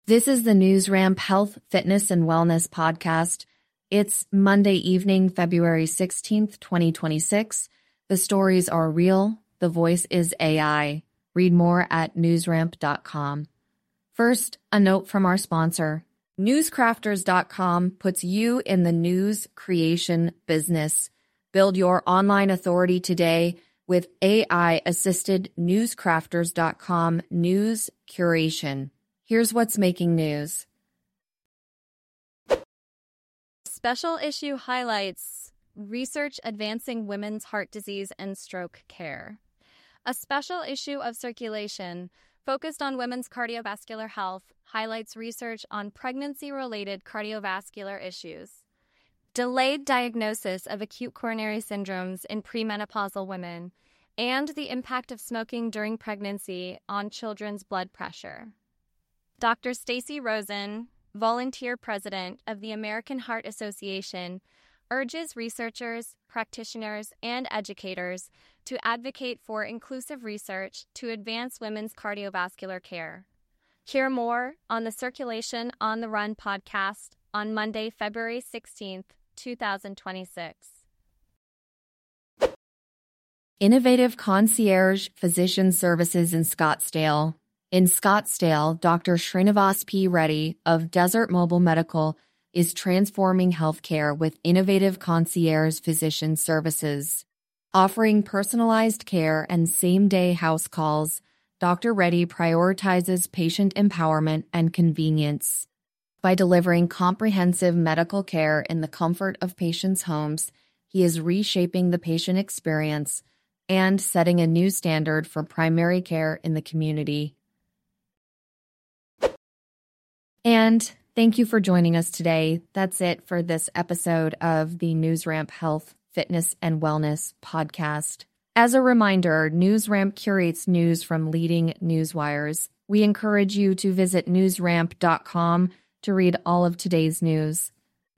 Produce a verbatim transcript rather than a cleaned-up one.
This is the NewsRamp Health, Fitness, and Wellness podcast. It's Monday evening, February sixteenth, twenty twenty-six. The stories are real. The voice is A I. Read more at newsramp dot com. First, a note from our sponsor. newscrafters dot com puts you in the news creation business. Build your online authority today with A I-assisted newscrafters dot com news curation. Here's what's making news. Special issue highlights research advancing women's heart disease and stroke care. A special issue of Circulation focused on women's cardiovascular health highlights research on pregnancy-related cardiovascular issues, delayed diagnosis of acute coronary syndromes in premenopausal women, and the impact of smoking during pregnancy on children's blood pressure. Doctor Stacy Rosen, volunteer president of the American Heart Association, urges researchers, practitioners, and educators to advocate for inclusive research to advance women's cardiovascular care. Hear more on the Circulation on the Run podcast on Monday, February sixteenth, twenty twenty-six. Innovative Concierge Physician Services in Scottsdale. In Scottsdale, Doctor Srinivas P. Reddy of Desert Mobile Medical is transforming healthcare with innovative concierge physician services. Offering personalized care and same-day house calls, Doctor Reddy prioritizes patient empowerment and convenience. By delivering comprehensive medical care in the comfort of patients' homes, he is reshaping the patient experience and setting a new standard for primary care in the community. And thank you for joining us today. That's it for this episode of the NewsRamp Health, Fitness, and Wellness podcast. As a reminder, NewsRamp curates news from leading newswires. We encourage you to visit newsramp dot com to read all of today's news.